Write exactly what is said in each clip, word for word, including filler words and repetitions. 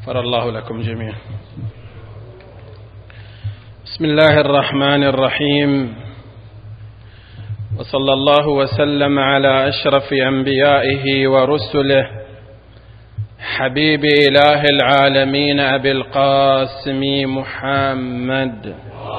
غفر الله لكم جميعا. بسم الله الرحمن الرحيم، وصلى الله وسلم على أشرف أنبيائه ورسله حبيب إله العالمين أبي القاسم محمد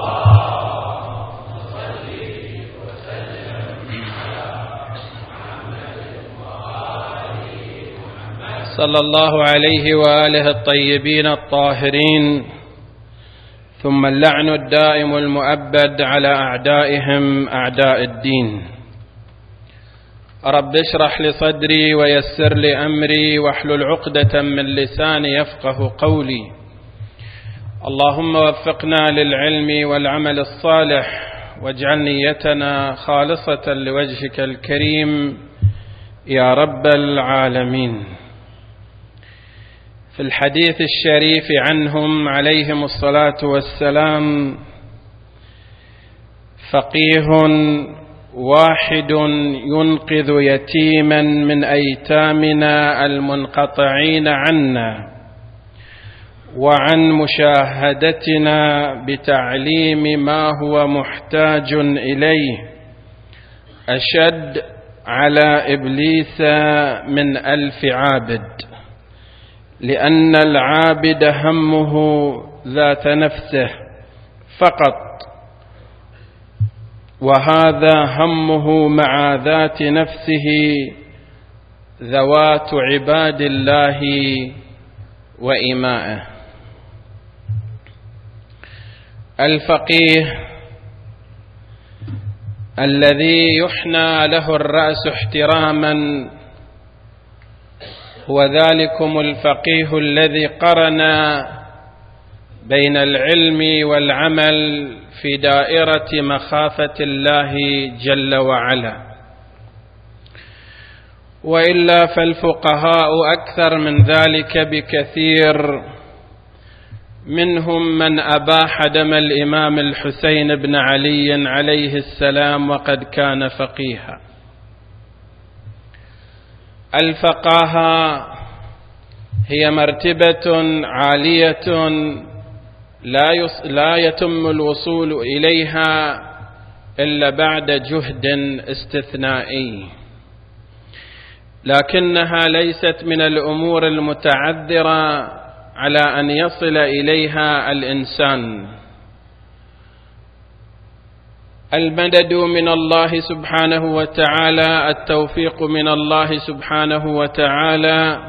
صلى الله عليه وآله الطيبين الطاهرين، ثم اللعن الدائم المؤبد على أعدائهم أعداء الدين. رب اشرح لي صدري ويسر لي أمري واحلل عقدة من لساني يفقه قولي. اللهم وفقنا للعلم والعمل الصالح، واجعل نيتنا خالصة لوجهك الكريم يا رب العالمين. في الحديث الشريف عنهم عليهم الصلاة والسلام: فقيه واحد ينقذ يتيما من أيتامنا المنقطعين عنا وعن مشاهدتنا بتعليم ما هو محتاج إليه أشد على إبليس من ألف عابد، لأن العابد همه ذات نفسه فقط، وهذا همه مع ذات نفسه ذوات عباد الله وإمائه. الفقيه الذي يحنى له الرأس احتراما هو ذلكم الفقيه الذي قرن بين العلم والعمل في دائرة مخافة الله جل وعلا، وإلا فالفقهاء أكثر من ذلك بكثير. منهم من أباح دم الإمام الحسين بن علي عليه السلام وقد كان فقيها. الفقاهة هي مرتبة عالية لا لا يتم الوصول إليها إلا بعد جهد استثنائي، لكنها ليست من الأمور المتعذرة على أن يصل إليها الإنسان. المدد من الله سبحانه وتعالى، التوفيق من الله سبحانه وتعالى.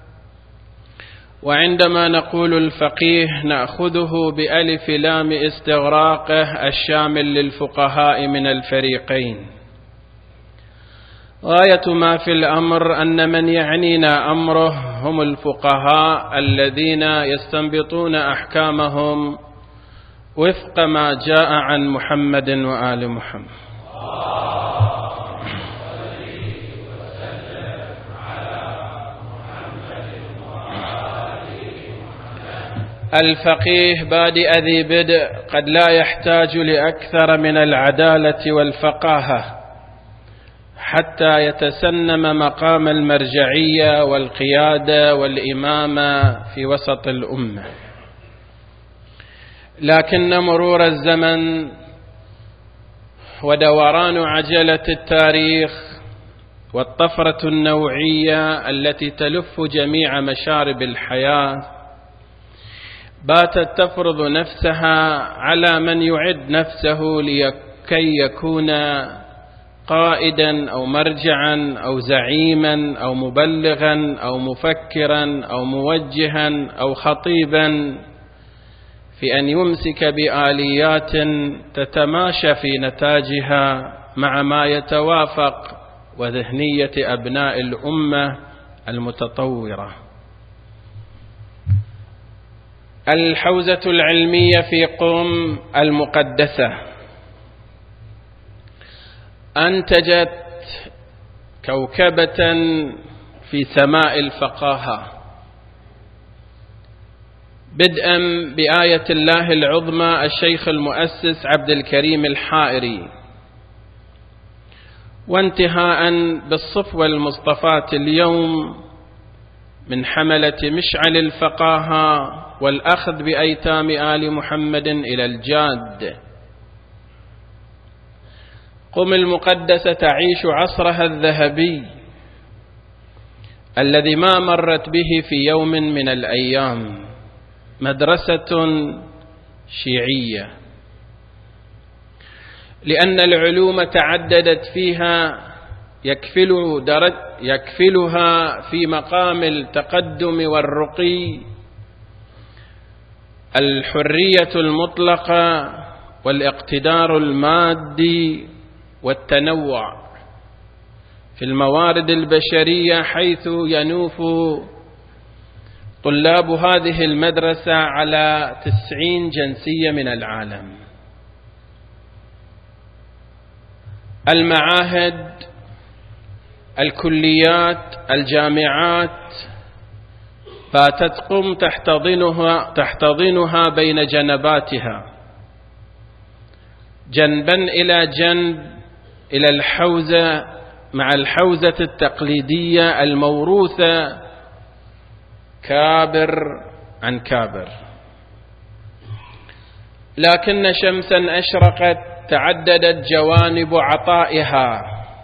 وعندما نقول الفقيه نأخذه بألف لام استغراقه الشامل للفقهاء من الفريقين. غاية ما في الأمر أن من يعنينا أمره هم الفقهاء الذين يستنبطون أحكامهم وفق ما جاء عن محمد وآل محمد. الفقيه بادئ ذي بدء قد لا يحتاج لأكثر من العدالة والفقاهة حتى يتسنم مقام المرجعية والقيادة والإمامة في وسط الأمة، لكن مرور الزمن ودوران عجلة التاريخ والطفرة النوعية التي تلف جميع مشارب الحياة باتت تفرض نفسها على من يعد نفسه لكي يكون قائدا أو مرجعا أو زعيما أو مبلغا أو مفكرا أو موجها أو خطيبا، في أن يمسك بآليات تتماشى في نتاجها مع ما يتوافق وذهنية أبناء الأمة المتطورة. الحوزة العلمية في قم المقدسة أنتجت كوكبة في سماء الفقاهة، بدءا بآية الله العظمى الشيخ المؤسس عبد الكريم الحائري، وانتهاء بالصفوة المصطفاة اليوم من حملة مشعل الفقاهة والأخذ بأيتام آل محمد إلى الجاد. قم المقدسة تعيش عصرها الذهبي الذي ما مرت به في يوم من الأيام، مدرسة شيعية، لأن العلوم تعددت فيها يكفل درج يكفلها في مقام التقدم والرقي الحرية المطلقة والاقتدار المادي والتنوع في الموارد البشرية، حيث ينوف طلاب هذه المدرسة على تسعين جنسية من العالم. المعاهد، الكليات، الجامعات باتت قم تحتضنها, تحتضنها بين جنباتها جنبا إلى جنب إلى الحوزة، مع الحوزة التقليدية الموروثة كابر عن كابر. لكن شمسا أشرقت تعددت جوانب عطائها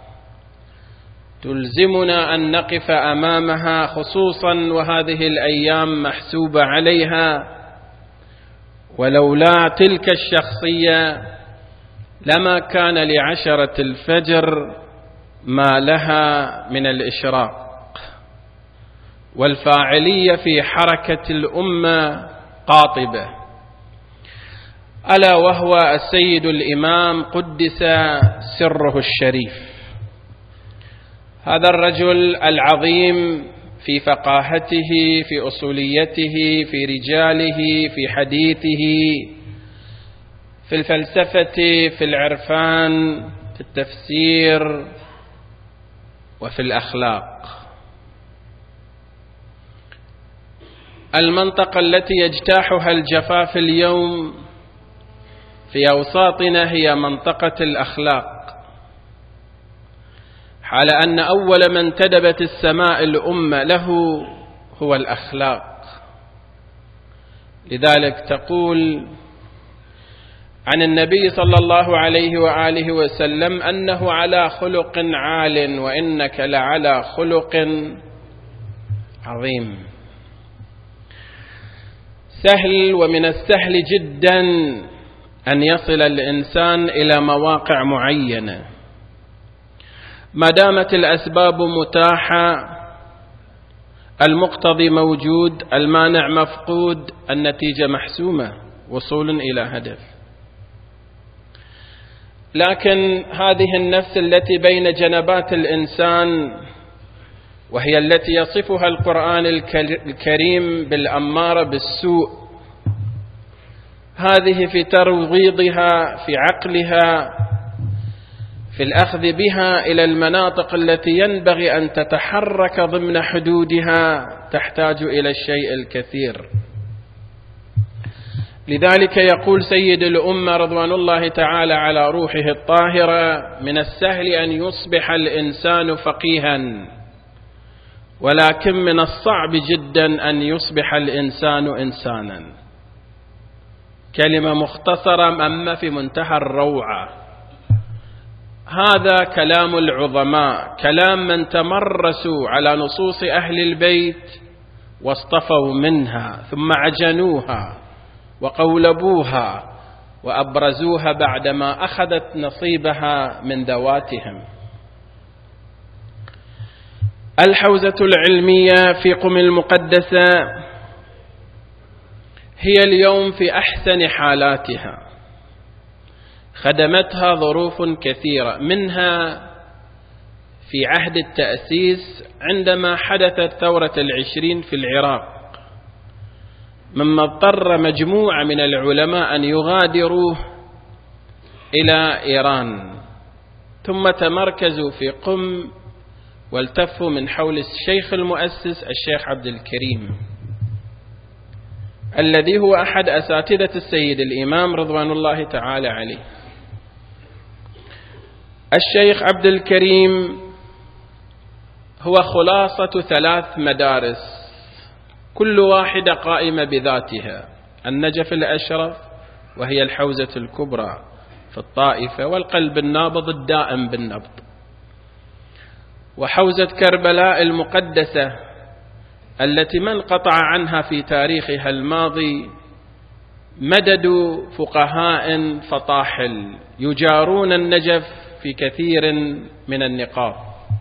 تلزمنا أن نقف أمامها، خصوصا وهذه الأيام محسوبة عليها. ولولا تلك الشخصية لما كان لعشرة الفجر ما لها من الإشراق والفاعلية في حركة الأمة قاطبة، ألا وهو السيد الإمام قدس سره الشريف. هذا الرجل العظيم في فقاهته، في أصوليته، في رجاله، في حديثه، في الفلسفة، في العرفان، في التفسير، وفي الأخلاق. المنطقة التي يجتاحها الجفاف اليوم في أوساطنا هي منطقة الأخلاق، حال أن أول من انتدبت السماء الأمة له هو الأخلاق. لذلك تقول عن النبي صلى الله عليه وآله وسلم أنه على خلق عال وإنك لعلى خلق عظيم. سهل ومن السهل جدا أن يصل الإنسان إلى مواقع معينة ما دامت الأسباب متاحة، المقتضي موجود، المانع مفقود، النتيجة محسومة، وصول إلى هدف. لكن هذه النفس التي بين جنبات الإنسان، وهي التي يصفها القرآن الكريم بالأمارة بالسوء، هذه في ترويضها، في عقلها، في الأخذ بها إلى المناطق التي ينبغي أن تتحرك ضمن حدودها، تحتاج إلى الشيء الكثير. لذلك يقول سيد الأمة رضوان الله تعالى على روحه الطاهرة: من السهل أن يصبح الإنسان فقيها، ولكن من الصعب جدا أن يصبح الإنسان إنسانا. كلمة مختصرة أما في منتهى الروعة. هذا كلام العظماء، كلام من تمرسوا على نصوص أهل البيت واصطفوا منها ثم عجنوها وقولبوها وأبرزوها بعدما أخذت نصيبها من ذواتهم. الحوزة العلمية في قم المقدسة هي اليوم في أحسن حالاتها، خدمتها ظروف كثيرة، منها في عهد التأسيس عندما حدثت ثورة العشرين في العراق، مما اضطر مجموعة من العلماء أن يغادروا إلى إيران، ثم تمركزوا في قم والتفوا من حول الشيخ المؤسس الشيخ عبد الكريم، الذي هو أحد أساتذة السيد الإمام رضوان الله تعالى عليه. الشيخ عبد الكريم هو خلاصة ثلاث مدارس كل واحدة قائمة بذاتها: النجف الأشرف وهي الحوزة الكبرى في الطائفة، والقلب النابض الدائم بالنبض، وحوزة كربلاء المقدسة التي ما انقطع عنها في تاريخها الماضي مدد فقهاء فطاحل يجارون النجف في كثير من النقاط.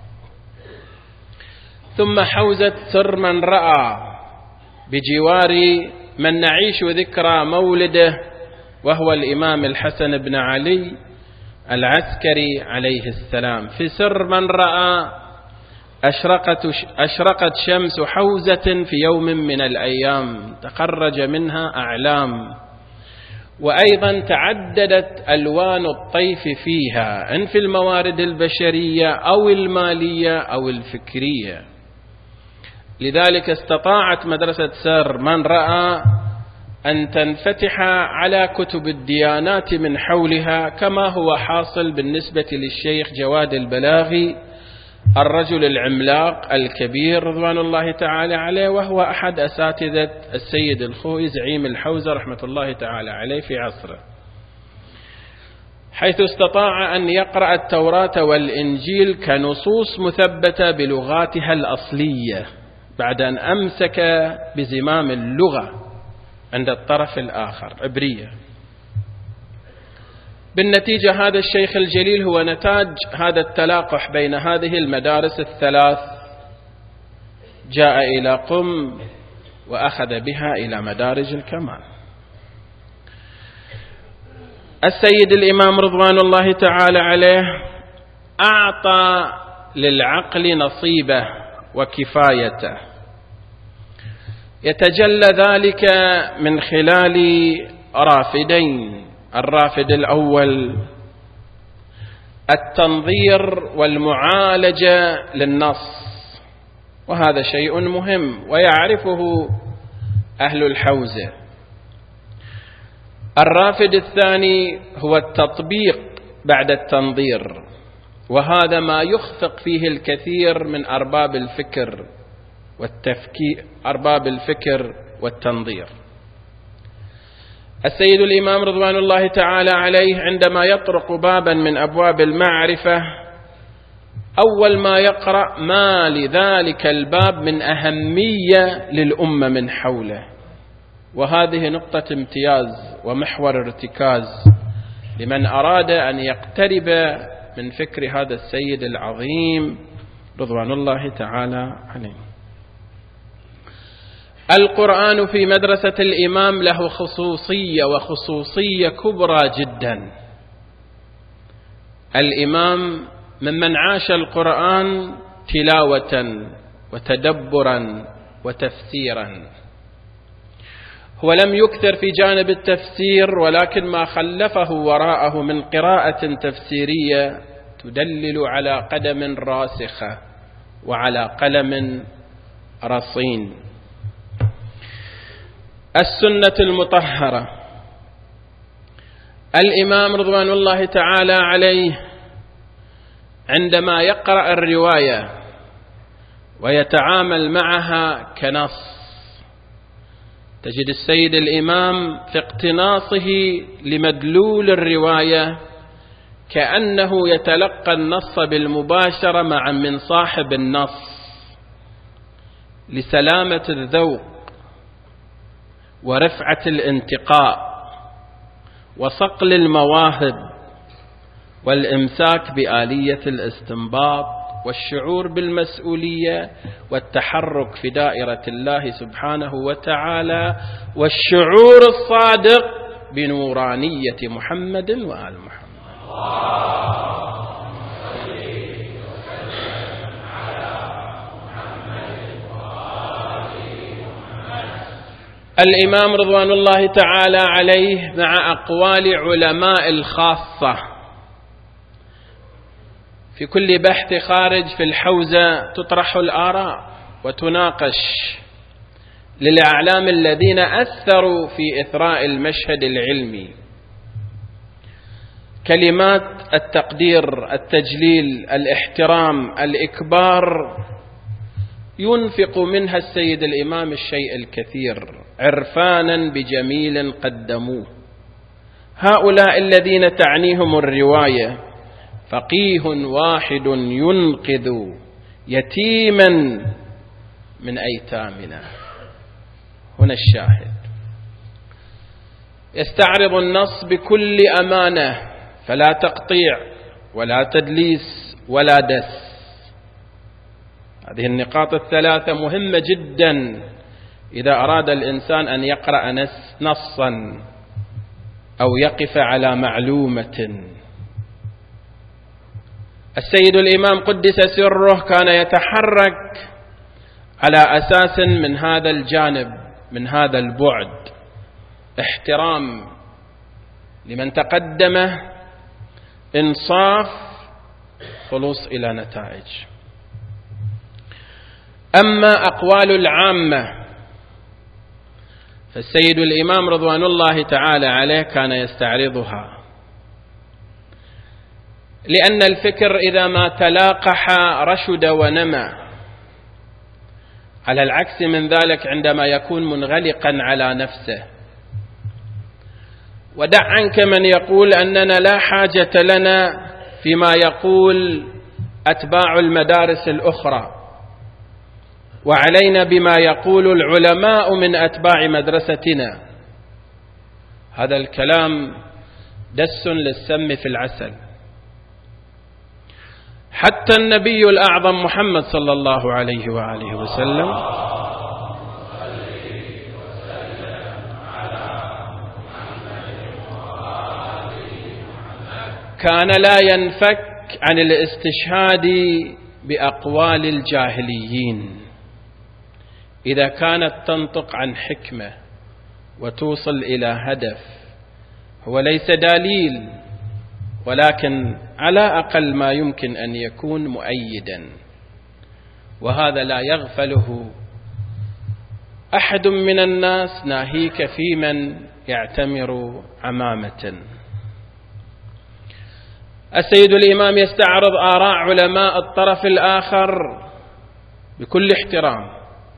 ثم حوزة سر من رأى بجوار من نعيش ذكرى مولده، وهو الإمام الحسن بن علي العسكري عليه السلام. في سر من رأى أشرقت, أشرقت شمس حوزة في يوم من الأيام تخرج منها أعلام، وأيضا تعددت ألوان الطيف فيها، إن في الموارد البشرية أو المالية أو الفكرية. لذلك استطاعت مدرسة سر من رأى أن تنفتح على كتب الديانات من حولها، كما هو حاصل بالنسبة للشيخ جواد البلاغي الرجل العملاق الكبير رضوان الله تعالى عليه، وهو أحد أساتذة السيد الخوئي زعيم الحوزة رحمة الله تعالى عليه في عصره، حيث استطاع أن يقرأ التوراة والإنجيل كنصوص مثبتة بلغاتها الأصلية بعد أن أمسك بزمام اللغة عند الطرف الآخر عبرية. بالنتيجة هذا الشيخ الجليل هو نتاج هذا التلاقح بين هذه المدارس الثلاث، جاء إلى قم وأخذ بها إلى مدارج الكمال. السيد الإمام رضوان الله تعالى عليه أعطى للعقل نصيبه وكفايته، يتجلى ذلك من خلال رافدين: الرافد الأول التنظير والمعالجة للنص، وهذا شيء مهم ويعرفه أهل الحوزة. الرافد الثاني هو التطبيق بعد التنظير، وهذا ما يخفق فيه الكثير من أرباب الفكر والتفكير أرباب الفكر والتنظير. السيد الإمام رضوان الله تعالى عليه عندما يطرق بابا من أبواب المعرفة أول ما يقرأ ما لذلك الباب من أهمية للأمة من حوله، وهذه نقطة امتياز ومحور ارتكاز لمن أراد أن يقترب من فكر هذا السيد العظيم رضوان الله تعالى عليه. القرآن في مدرسة الإمام له خصوصية وخصوصية كبرى جدا. الإمام ممن عاش القرآن تلاوة وتدبرا وتفسيرا، هو لم يكثر في جانب التفسير، ولكن ما خلفه وراءه من قراءة تفسيرية تدلل على قدم راسخة وعلى قلم رصين. السنة المطهرة. الإمام رضوان الله تعالى عليه عندما يقرأ الرواية ويتعامل معها كنص، تجد السيد الإمام في اقتناصه لمدلول الرواية كأنه يتلقى النص بالمباشرة مع من صاحب النص، لسلامة الذوق ورفعة الانتقاء وصقل المواهب والإمساك بآلية الاستنباط والشعور بالمسؤولية والتحرك في دائرة الله سبحانه وتعالى والشعور الصادق بنورانية محمد وآل محمد. الإمام رضوان الله تعالى عليه مع أقوال علماء الخاصة في كل بحث خارج في الحوزة تطرح الآراء وتناقش للأعلام الذين أثروا في إثراء المشهد العلمي. كلمات التقدير، التجليل، الاحترام، الإكبار ينفق منها السيد الإمام الشيء الكثير عرفانا بجميل قدموه. هؤلاء الذين تعنيهم الرواية فقيه واحد ينقذ يتيما من أيتامنا. هنا الشاهد، يستعرض النص بكل أمانة، فلا تقطيع ولا تدليس ولا دس. هذه النقاط الثلاثة مهمة جدا إذا أراد الإنسان أن يقرأ نصا أو يقف على معلومة. السيد الإمام قدس سره كان يتحرك على أساس من هذا الجانب، من هذا البعد، احترام لمن تقدمه، إنصاف، خلوص إلى نتائج. أما أقوال العامة فالسيد الإمام رضوان الله تعالى عليه كان يستعرضها، لأن الفكر إذا ما تلاقح رشد ونمى، على العكس من ذلك عندما يكون منغلقا على نفسه. ودع عنك من يقول أننا لا حاجة لنا فيما يقول أتباع المدارس الأخرى، وعلينا بما يقول العلماء من أتباع مدرستنا. هذا الكلام دس للسم في العسل. حتى النبي الأعظم محمد صلى الله عليه وآله وسلم كان لا ينفك عن الاستشهاد بأقوال الجاهليين إذا كانت تنطق عن حكمة وتوصل إلى هدف. هو ليس دليل، ولكن على أقل ما يمكن أن يكون مؤيدا، وهذا لا يغفله أحد من الناس، ناهيك في من يعتمر عمامة. السيد الإمام يستعرض آراء علماء الطرف الآخر بكل احترام.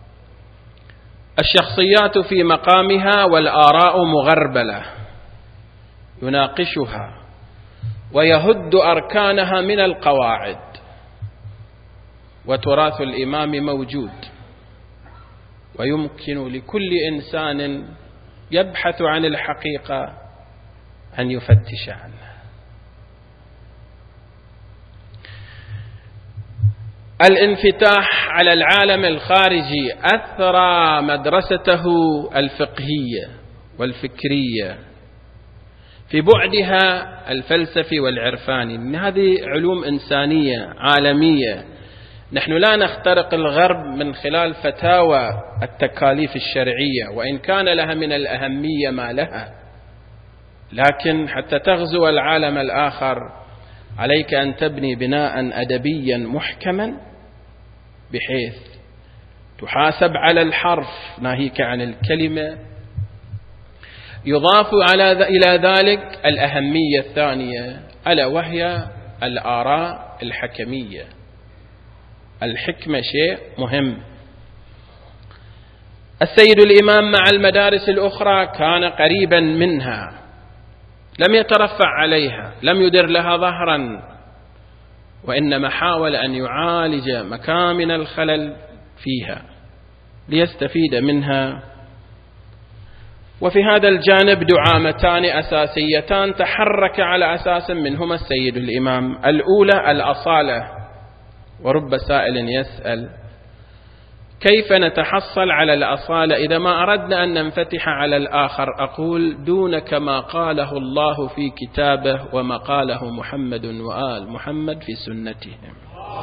الشخصيات في مقامها والآراء مغربلة، يناقشها ويهد أركانها من القواعد، وتراث الإمام موجود، ويمكن لكل إنسان يبحث عن الحقيقة أن يفتش عنها. الانفتاح على العالم الخارجي أثرى مدرسته الفقهية والفكرية في بعدها الفلسفي والعرفاني. من هذه علوم إنسانية عالمية، نحن لا نخترق الغرب من خلال فتاوى التكاليف الشرعية، وإن كان لها من الأهمية ما لها، لكن حتى تغزو العالم الآخر عليك أن تبني بناء أدبيا محكما بحيث تحاسب على الحرف ناهيك عن الكلمة. يضاف على إلى ذلك الأهمية الثانية، ألا وهي الآراء الحكمية. الحكمة شيء مهم. السيد الإمام مع المدارس الأخرى كان قريبا منها، لم يترفع عليها، لم يدر لها ظهرا، وإنما حاول أن يعالج مكامن الخلل فيها ليستفيد منها. وفي هذا الجانب دعامتان أساسيتان تحرك على أساس منهما السيد الإمام. الأولى الأصالة، ورب سائل يسأل كيف نتحصل على الأصالة إذا ما أردنا أن ننفتح على الآخر؟ أقول دون كما قاله الله في كتابه وما قاله محمد وآل محمد في سنتهم.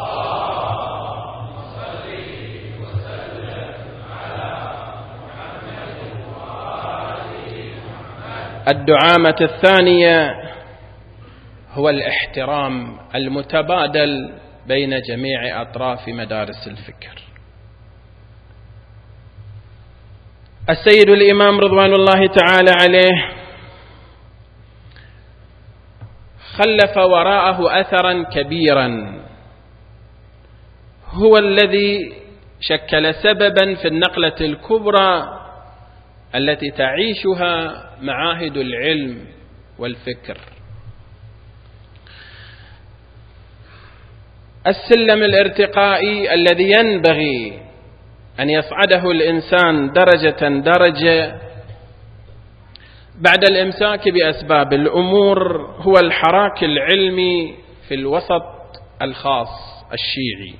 الدعامة الثانية هو الاحترام المتبادل بين جميع أطراف مدارس الفكر. السيد الإمام رضوان الله تعالى عليه خلف وراءه أثرا كبيرا، هو الذي شكل سببا في النقلة الكبرى التي تعيشها معاهد العلم والفكر. السلم الارتقائي الذي ينبغي أن يصعده الإنسان درجة درجة بعد الإمساك بأسباب الأمور هو الحراك العلمي في الوسط الخاص الشيعي.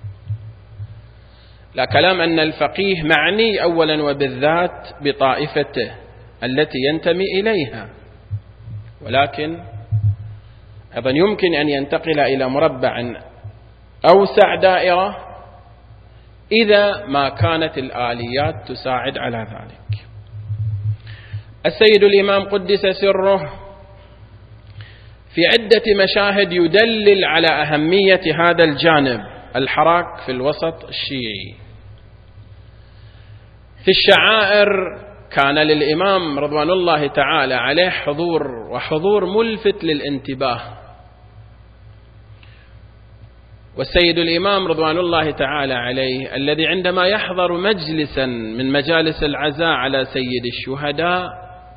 لا كلام أن الفقيه معني أولا وبالذات بطائفته التي ينتمي إليها، ولكن أيضا يمكن أن ينتقل إلى مربع أوسع دائرة إذا ما كانت الآليات تساعد على ذلك. السيد الإمام قدس سره في عدة مشاهد يدلل على أهمية هذا الجانب الحراك في الوسط الشيعي. في الشعائر كان للإمام رضوان الله تعالى عليه حضور، وحضور ملفت للانتباه. والسيد الإمام رضوان الله تعالى عليه الذي عندما يحضر مجلسا من مجالس العزاء على سيد الشهداء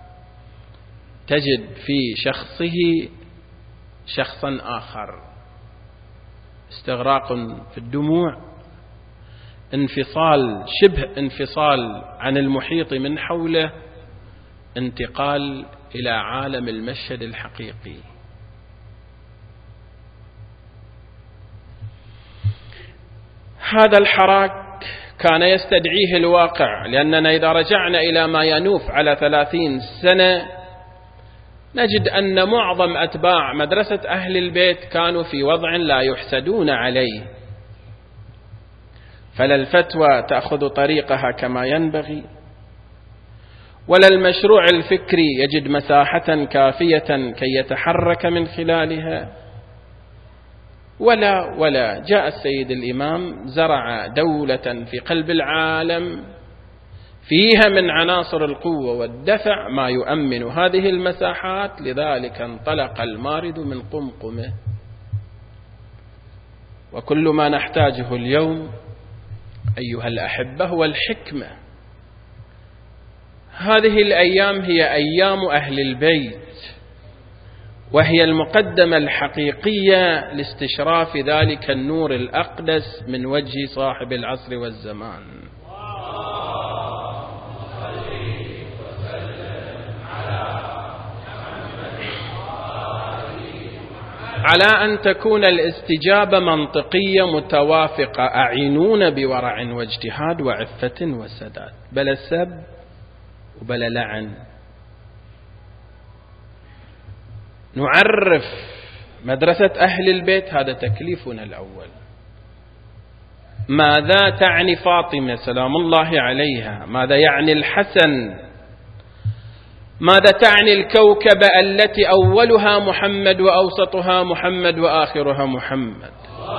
تجد في شخصه شخصا آخر، استغراق في الدموع، انفصال، شبه انفصال عن المحيط من حوله، انتقال إلى عالم المشهد الحقيقي. هذا الحراك كان يستدعيه الواقع، لأننا إذا رجعنا إلى ما ينوف على ثلاثين سنة نجد أن معظم أتباع مدرسة أهل البيت كانوا في وضع لا يحسدون عليه، فلا الفتوى تأخذ طريقها كما ينبغي، ولا المشروع الفكري يجد مساحة كافية كي يتحرك من خلالها، ولا ولا جاء السيد الإمام زرع دولة في قلب العالم فيها من عناصر القوة والدفع ما يؤمن هذه المساحات، لذلك انطلق المارد من قمقمه. وكل ما نحتاجه اليوم أيها الأحبة هو الحكمة. هذه الأيام هي أيام أهل البيت، وهي المقدمة الحقيقية لاستشراف ذلك النور الأقدس من وجه صاحب العصر والزمان. على أن تكون الاستجابة منطقية متوافقة، أعينون بورع واجتهاد وعفة وسداد، بلا سب وبلا لعن. نعرف مدرسة أهل البيت، هذا تكليفنا الأول. ماذا تعني فاطمة سلام الله عليها؟ ماذا يعني الحسن؟ ماذا تعني الكوكبة التي أولها محمد وأوسطها محمد وآخرها محمد؟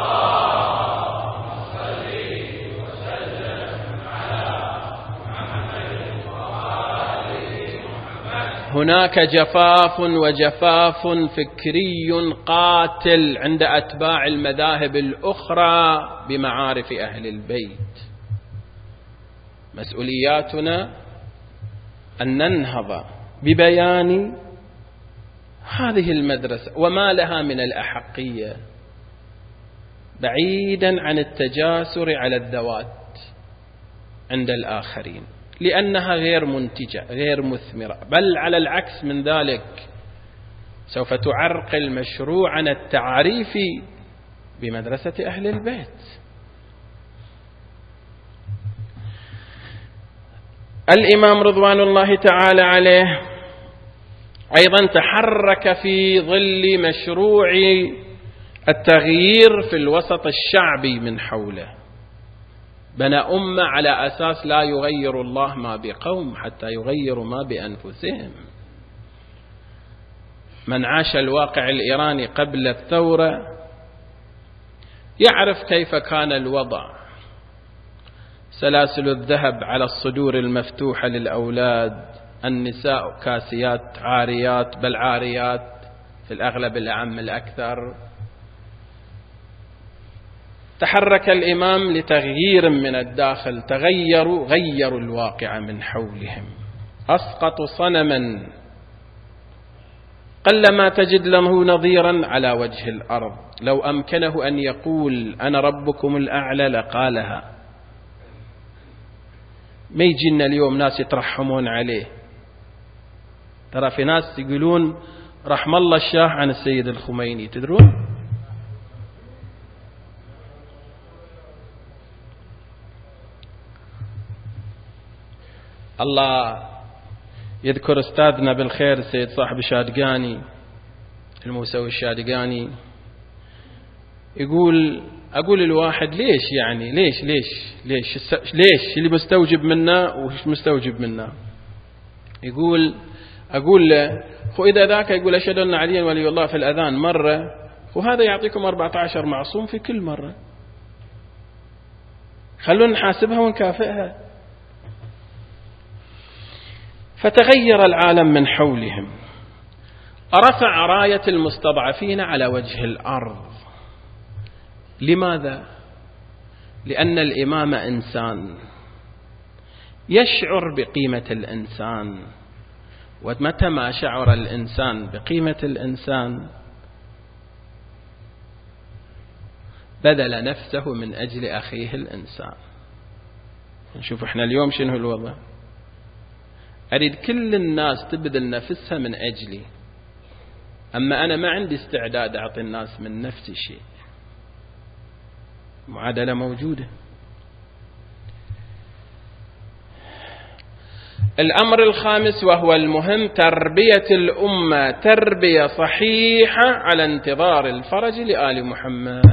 هناك جفاف وجفاف فكري قاتل عند أتباع المذاهب الأخرى بمعارف أهل البيت. مسؤولياتنا أن ننهض ببيان هذه المدرسة وما لها من الأحقية، بعيدا عن التجاسر على الذوات عند الآخرين، لأنها غير منتجة غير مثمرة، بل على العكس من ذلك سوف تعرقل مشروعنا التعريفي بمدرسة أهل البيت. الإمام رضوان الله تعالى عليه أيضا تحرك في ظل مشروع التغيير في الوسط الشعبي من حوله، بنى أمة على أساس لا يغير الله ما بقوم حتى يغيروا ما بأنفسهم. من عاش الواقع الإيراني قبل الثورة يعرف كيف كان الوضع، سلاسل الذهب على الصدور المفتوحة للأولاد، النساء كاسيات عاريات، بل عاريات في الأغلب الأعم الأكثر، تحرك الإمام لتغيير من الداخل، تغيروا غيروا الواقع من حولهم، أسقطوا صنما قلما تجد له نظيرا على وجه الأرض، لو أمكنه أن يقول أنا ربكم الأعلى لقالها. ما يجينا اليوم ناس يترحمون عليه، ترى في ناس يقولون رحم الله الشاه عن السيد الخميني، تدرون؟ الله يذكر أستاذنا بالخير السيد صاحب الشادقاني الموسوي الشادقاني، يقول أقول الواحد ليش يعني ليش ليش ليش ليش اللي مستوجب منا وش مستوجب منا، يقول أقول له خو إذا ذاك يقول أشهد أن عليا ولي الله في الأذان مرة، وهذا يعطيكم أربعة عشر معصوم في كل مرة، خلونا نحاسبها ونكافئها. فتغير العالم من حولهم، رفع راية المستضعفين على وجه الأرض. لماذا؟ لأن الإمام إنسان يشعر بقيمة الإنسان، ومتى ما شعر الإنسان بقيمة الإنسان بذل نفسه من أجل أخيه الإنسان. نشوف احنا اليوم شنو الوضع، أريد كل الناس تبذل نفسها من أجلي، أما أنا ما عندي استعداد أعطي الناس من نفسي شيء. معادلة موجودة. الأمر الخامس وهو المهم، تربية الأمة تربية صحيحة على انتظار الفرج لآل محمد.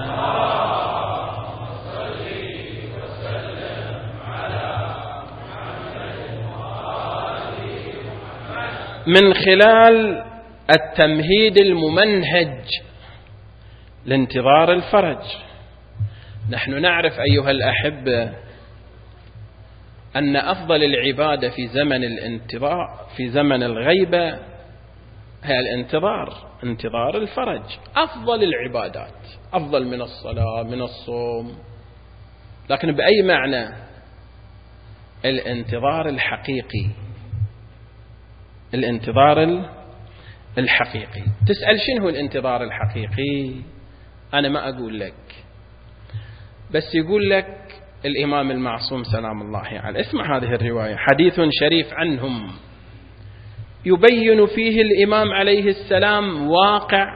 من خلال التمهيد الممنهج لانتظار الفرج. نحن نعرف أيها الأحبة أن أفضل العبادة في زمن الانتظار في زمن الغيبة هي الانتظار، انتظار الفرج. أفضل العبادات، أفضل من الصلاة من الصوم، لكن بأي معنى؟ الانتظار الحقيقي، الانتظار الحقيقي. تسأل شنو الانتظار الحقيقي؟ أنا ما أقول لك، بس يقول لك الإمام المعصوم سلام الله عليه. اسمع هذه الرواية، حديث شريف عنهم يبين فيه الإمام عليه السلام واقع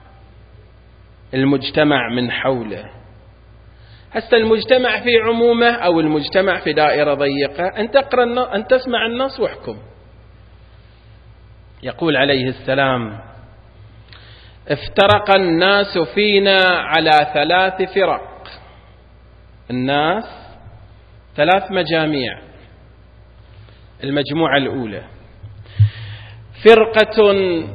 المجتمع من حوله. هسه المجتمع في عمومه أو المجتمع في دائرة ضيقة، أن تقرأ أن تسمع النص واحكم. يقول عليه السلام: افترق الناس فينا على ثلاث فرق. الناس ثلاث مجاميع. المجموعة الأولى فرقة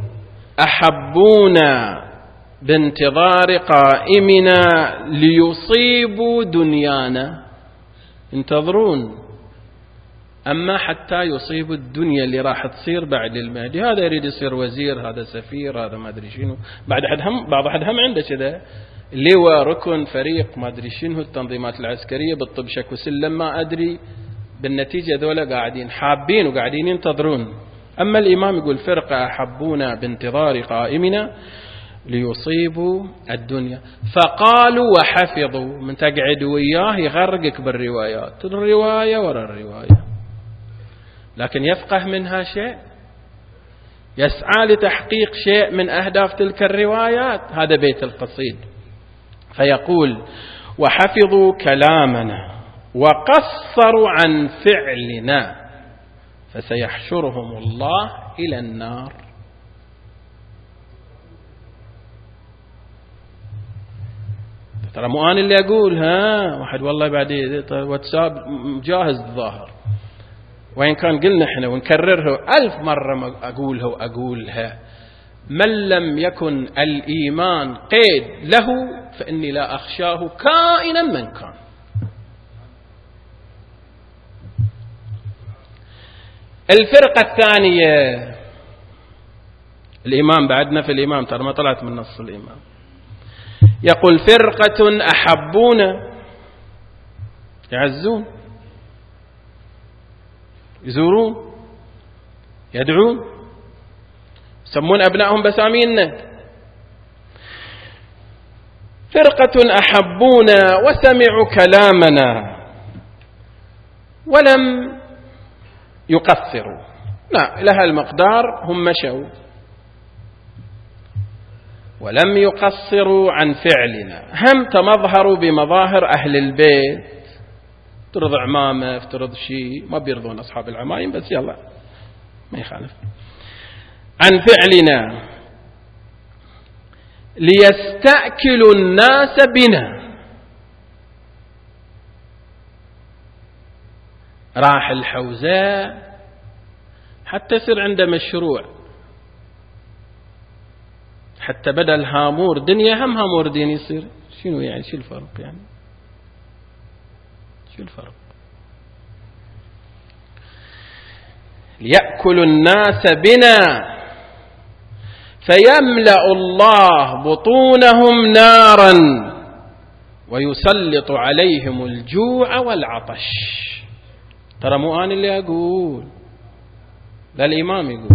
أحبونا بانتظار قائمنا ليصيبوا دنيانا، ينتظرون أما حتى يصيبوا الدنيا اللي راح تصير بعد المهدي. هذا يريد يصير وزير، هذا سفير، هذا ما أدري شنو. بعد أحد هم بعض أحد هم عنده كذا لواء، ركن، فريق، ما أدري شنو، التنظيمات العسكرية بالطب شك وسلم ما أدري. بالنتيجة ذولا قاعدين حابين وقاعدين ينتظرون. أما الإمام يقول فرقة أحبونا بانتظار قائمنا ليصيبوا الدنيا، فقالوا وحفظوا. من تقعد وياه يغرقك بالروايات، الرواية ورا الرواية، لكن يفقه منها شيء، يسعى لتحقيق شيء من أهداف تلك الروايات. هذا بيت القصيد. فيقول: وحفظوا كلامنا وقصروا عن فعلنا فسيحشرهم الله إلى النار. ترى مو أنا اللي أقول، ها واحد والله بعد واتساب جاهز الظاهر، وإن كان قلنا إحنا ونكررها ألف مرة أقولها وأقولها: من لم يكن الإيمان قيد له فإني لا أخشاه كائنا من كان. الفرقة الثانية الإمام، بعدنا في الإمام، ترى ما طلعت من نص الإمام. يقول فرقة أحبونا، يعزون، يزورون، يدعون، يسمون أبنائهم بسامينا. فرقة أحبونا وسمعوا كلامنا ولم يقصروا، لا، إلى هالمقدار هم مشوا ولم يقصروا عن فعلنا. هم تمظهروا بمظاهر أهل البيت، افترض عمامة، افترض شيء، ما بيرضون أصحاب العمايم، بس يلا ما يخالف، عن فعلنا ليستأكلوا الناس بنا. راح الحوزة حتى يصير عنده مشروع، حتى بدل هامور دنيا هم هامور دين يصير. شنو يعني؟ شو الفرق يعني؟ شو الفرق؟ ليأكل الناس بنا فيملأ الله بطونهم نارا ويسلط عليهم الجوع والعطش. ترى مو أنا اللي أقول، لا الإمام يقول.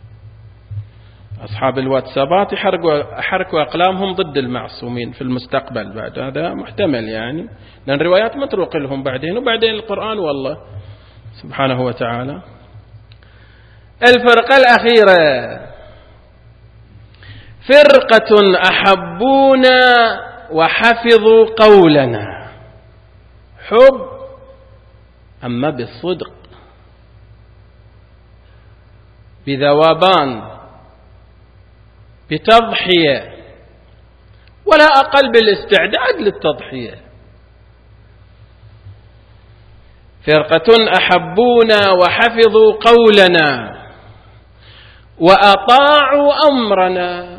أصحاب الواتسابات يحرقوا يحركوا أقلامهم ضد المعصومين في المستقبل بعد، هذا محتمل يعني، لأن الروايات متروق لهم بعدين، وبعدين القرآن والله سبحانه وتعالى. الفرقة الأخيرة فرقة أحبونا وحفظوا قولنا. حب أما بالصدق، بذوبان، بتضحية، ولا أقل بالاستعداد للتضحية. فرقة أحبونا وحفظوا قولنا وأطاعوا أمرنا.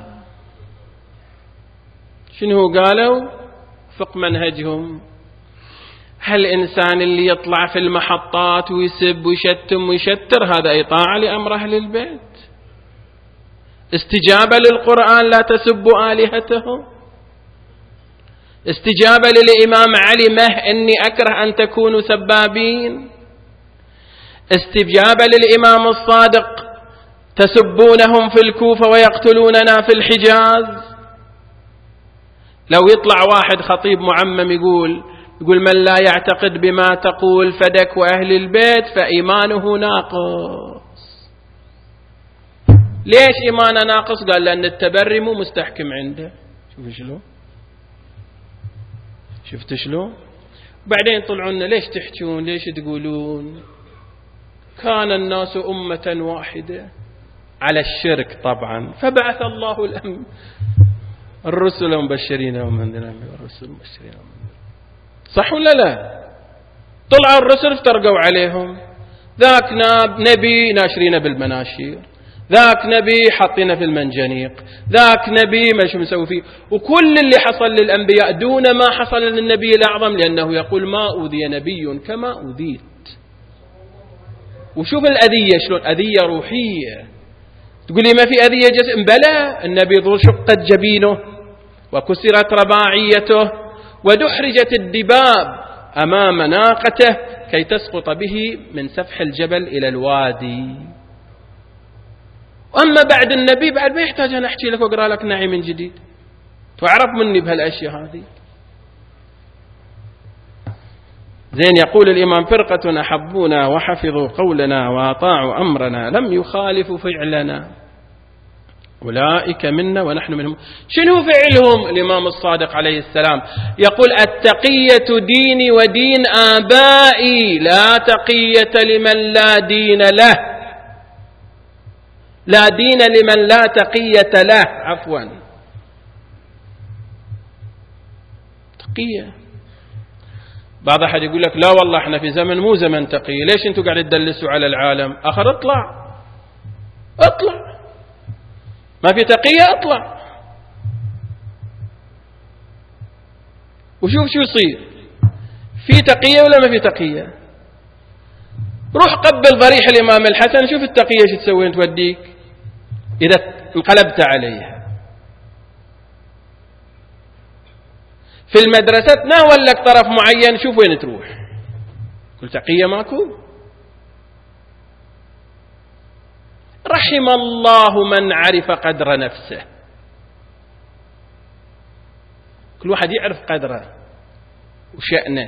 شنو قالوا؟ فق منهجهم. هل الإنسان اللي يطلع في المحطات ويسب ويشتم ويشتر هذا إطاعة لأمر أهل البيت؟ استجابة للقرآن لا تسبوا آلهتهم؟ استجابة للإمام علي مه إني أكره أن تكونوا سبابين؟ استجابة للإمام الصادق تسبونهم في الكوفة ويقتلوننا في الحجاز؟ لو يطلع واحد خطيب معمم يقول يقول من لا يعتقد بما تقول فدك وأهل البيت فإيمانه ناقص. ليش إيمانه ناقص؟ قال لأن التبري مو مستحكم عنده. شوف شلون، شفت شلون؟ بعدين طلعوا لنا ليش تحجون، ليش تقولون كان الناس أمة واحدة على الشرك طبعا، فبعث الله الأم الرسل مبشرين ومنذرين، الرسل مبشرين ومنذرين. صح ولا لا؟ طلع الرسل افترقوا عليهم، ذاك نبي ناشرين بالمناشير، ذاك نبي حطينا في المنجنيق، ذاك نبي ما شو مسوي فيه، وكل اللي حصل للأنبياء دون ما حصل للنبي الأعظم، لأنه يقول ما أوذي نبي كما أوذيت. وشوف الأذية شلون، أذية روحية. تقولي ما في أذية جسم؟ بلى، النبي ذو شقت جبينه وكسرت رباعيته ودحرجت الدباب أمام ناقته كي تسقط به من سفح الجبل إلى الوادي. أما بعد النبي بعد ما يحتاج أن أحكي لك وأقرأ لك نعي من جديد، تعرف مني بهالأشياء هذه. زين، يقول الإمام فرقة أحبونا وحفظوا قولنا وأطاعوا أمرنا لم يخالفوا فعلنا أولئك منا ونحن منهم. شنو فعلهم؟ الإمام الصادق عليه السلام يقول التقية ديني ودين آبائي، لا تقية لمن لا دين له، لا دين لمن لا تقية له، عفوا تقية. بعض أحد يقول لك لا والله احنا في زمن مو زمن تقية، ليش انتوا قاعد تدلسوا على العالم؟ آخر اطلع اطلع، ما في تقية اطلع وشوف شو يصير، في تقية ولا ما في تقية؟ روح قبل ضريح الإمام الحسن، شوف التقية شو تسوين توديك إذا انقلبت عليها. في المدرسة تناول لك طرف معين، شوف وين تروح. كل تقية ماكو. رحم الله من عرف قدر نفسه. كل واحد يعرف قدره وشأنه.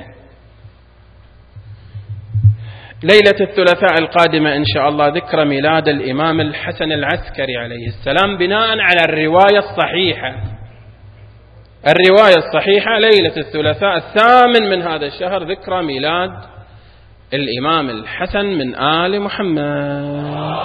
ليلة الثلاثاء القادمة إن شاء الله ذكرى ميلاد الإمام الحسن العسكري عليه السلام، بناء على الرواية الصحيحة. الرواية الصحيحة ليلة الثلاثاء الثامن من هذا الشهر ذكرى ميلاد الإمام الحسن من آل محمد.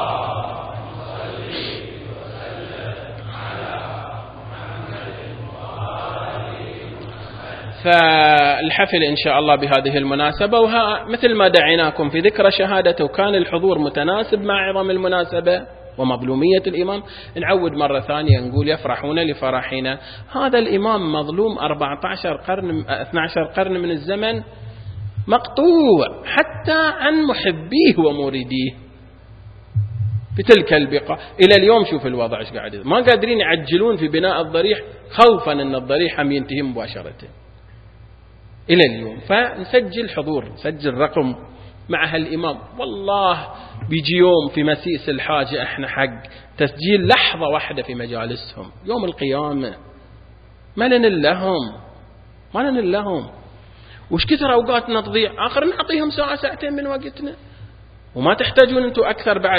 فالحفل إن شاء الله بهذه المناسبة، وها مثل ما دعيناكم في ذكرى شهادته وكان الحضور متناسب مع عظم المناسبة ومظلومية الإمام، نعود مرة ثانية نقول يفرحون لفرحنا. هذا الإمام مظلوم أربعة عشر قرن اثني عشر قرن من الزمن، مقطوع حتى عن محبيه ومريديه بتلك البقاع. إلى اليوم شوف الوضع ايش قاعد، ما قادرين يعجلون في بناء الضريح خوفا أن الضريح هم ينتهي مباشرة إلى اليوم. فنسجل حضور، نسجل رقم مع هالإمام. والله بيجي يوم في مسيس الحاجة احنا حق تسجيل لحظة واحدة في مجالسهم يوم القيامة، ما لن لهم ما لن لهم وش كثر أوقاتنا تضيع، آخر نعطيهم ساعة ساعتين من وقتنا وما تحتاجون أنتم أكثر بعد.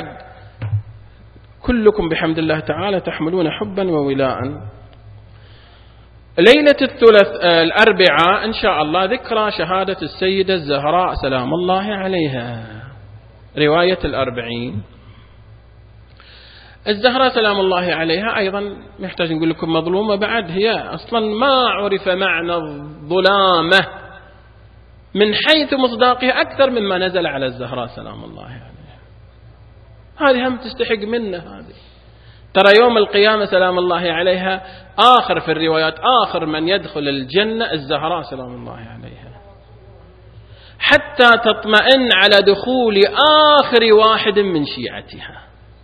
كلكم بحمد الله تعالى تحملون حبا وولاء. ليلة الثلاث الأربعاء إن شاء الله ذكرى شهادة السيدة الزهراء سلام الله عليها، رواية الأربعين. الزهراء سلام الله عليها أيضا محتاج نقول لكم مظلومة بعد، هي أصلا ما عرف معنى الظلامة من حيث مصداقها أكثر مما نزل على الزهراء سلام الله عليها. هذه هم تستحق منه. هذه ترى يوم القيامة سلام الله عليها آخر في الروايات آخر من يدخل الجنة الزهراء سلام الله عليها، حتى تطمئن على دخول آخر واحد من شيعتها،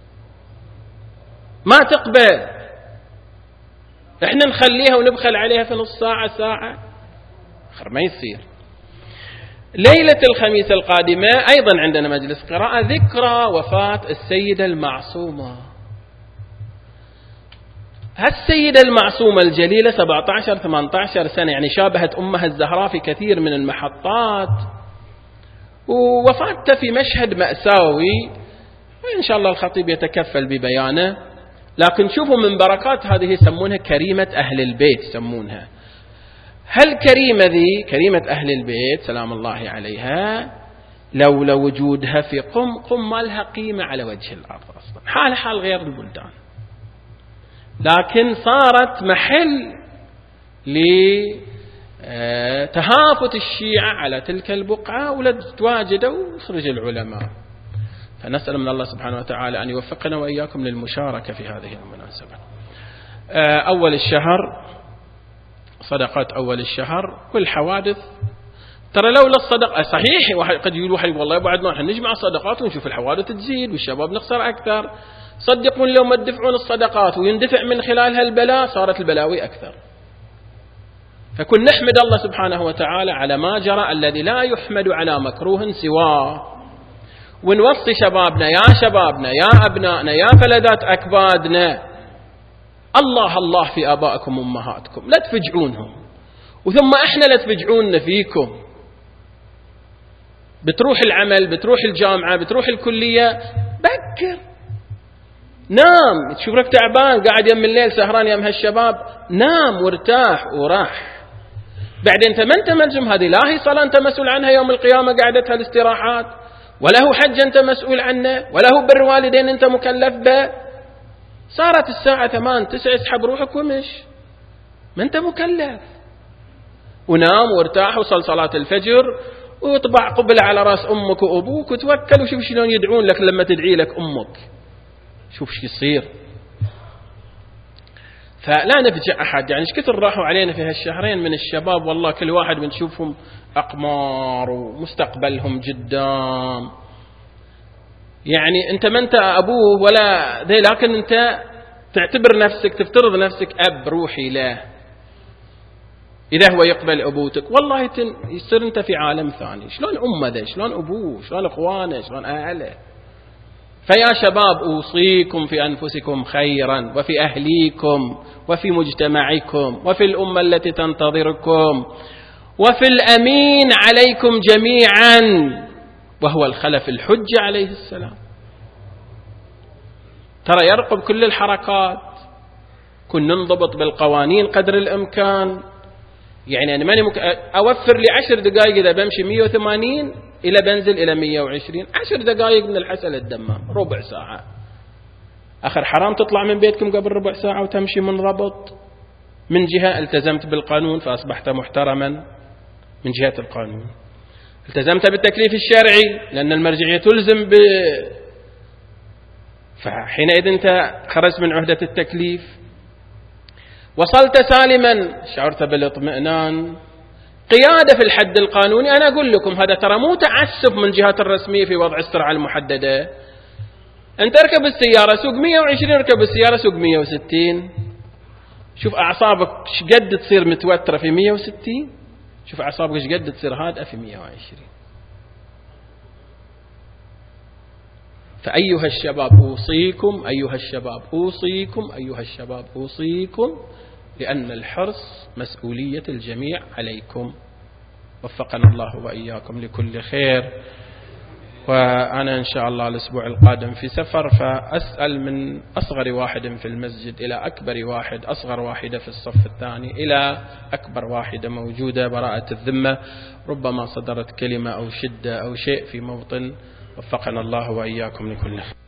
ما تقبل احنا نخليها ونبخل عليها في نص ساعة ساعة، آخر ما يصير. ليلة الخميس القادمة أيضا عندنا مجلس قراءة ذكرى وفاة السيدة المعصومة. هالسيدة المعصومة الجليلة سبعة عشر ثمانية عشر سنة، يعني شابهت أمها الزهراء في كثير من المحطات، ووفاتها في مشهد مأساوي إن شاء الله الخطيب يتكفل ببيانه. لكن شوفوا من بركات هذه يسمونها كريمة أهل البيت يسمونها. هل كريمة ذي كريمة أهل البيت سلام الله عليها لولا وجودها في قم قم ما لها قيمة على وجه الأرض أصلا، حال حال غير البلدان، لكن صارت محل لتهافت الشيعة على تلك البقعة ولتواجدوا وخرج العلماء. فنسأل من الله سبحانه وتعالى أن يوفقنا وإياكم للمشاركة في هذه المناسبة. أول الشهر صدقات أول الشهر والحوادث، ترى لولا الصدقة صحيح واحد قد يقول واحد والله بعد ما احنا نجمع الصدقات ونشوف الحوادث تزيد والشباب نخسر أكثر. صدقون لو ما تدفعون الصدقات ويندفع من خلالها البلاء صارت البلاوي أكثر. فكن نحمد الله سبحانه وتعالى على ما جرى الذي لا يحمد على مكروه سواه، ونوصي شبابنا يا شبابنا يا أبنائنا يا فلذات أكبادنا الله الله في آبائكم وأمهاتكم، لا تفجعونهم، وثم إحنا لا تفجعوننا فيكم. بتروح العمل بتروح الجامعة بتروح الكلية بكر نام، تشوف لك تعبان قاعد يم الليل سهران يم هالشباب، نام وارتاح وراح. بعدين انت ما انت ملزم، هذه لا هي صلاة انت مسؤول عنها يوم القيامة قاعدتها الاستراحات، ولا هو حج انت مسؤول عنه، ولا هو بر والدين انت مكلف به. صارت الساعة ثمان تسع اسحب روحك ومش، ما انت مكلف. ونام وارتاح وصل صلاة الفجر وطبع قبل على راس امك وابوك وتوكل وشوف شلون يدعون لك لما تدعي لك امك، شوف شو يصير. فلا نفجع أحد، يعني ايش كثر راحوا علينا في هالشهرين من الشباب، والله كل واحد بنشوفهم أقمار ومستقبلهم جدام. يعني أنت ما أنت أبوه ولا ذي، لكن أنت تعتبر نفسك تفترض نفسك أب روحي له. إذا هو يقبل أبوتك والله يصير أنت في عالم ثاني. شلون أمه ذا، شلون أبوه، شلون أخوانه، شلون أهله. فيا شباب أوصيكم في أنفسكم خيرا، وفي أهليكم، وفي مجتمعكم، وفي الأمة التي تنتظركم، وفي الأمين عليكم جميعا وهو الخلف الحج عليه السلام. ترى يرقب كل الحركات، كن ننضبط بالقوانين قدر الإمكان. يعني أنا ماني مك... أوفر لي عشر دقائق إذا بمشي مية وثمانين إلى بنزل إلى مية وعشرين، عشر دقائق من الحسن الدمام، ربع ساعة. آخر حرام تطلع من بيتكم قبل ربع ساعة وتمشي من ربط. من جهة التزمت بالقانون فأصبحت محترما من جهة القانون، التزمت بالتكليف الشرعي لأن المرجعية تلزم ب... فحينئذ أنت خرجت من عهدة التكليف، وصلت سالما، شعرت بالاطمئنان، قيادة في الحد القانوني. أنا أقول لكم هذا ترى مو تعسف من جهات الرسمية في وضع السرعة المحددة. أنت اركب السيارة سوق مية وعشرين، اركب السيارة سوق مية وستين، شوف أعصابك شقد تصير متوترة في مية وستين، شوف أعصابك شقد تصير هادئة في مية وعشرين. فأيها الشباب أوصيكم، أيها الشباب أوصيكم، أيها الشباب أوصيكم، لأن الحرص مسؤولية الجميع عليكم. وفقنا الله وإياكم لكل خير. وأنا إن شاء الله الأسبوع القادم في سفر، فأسأل من أصغر واحد في المسجد إلى أكبر واحد، أصغر واحدة في الصف الثاني إلى أكبر واحدة موجودة، براءة الذمة، ربما صدرت كلمة أو شدة أو شيء في موطن. وفقنا الله وإياكم لكل خير.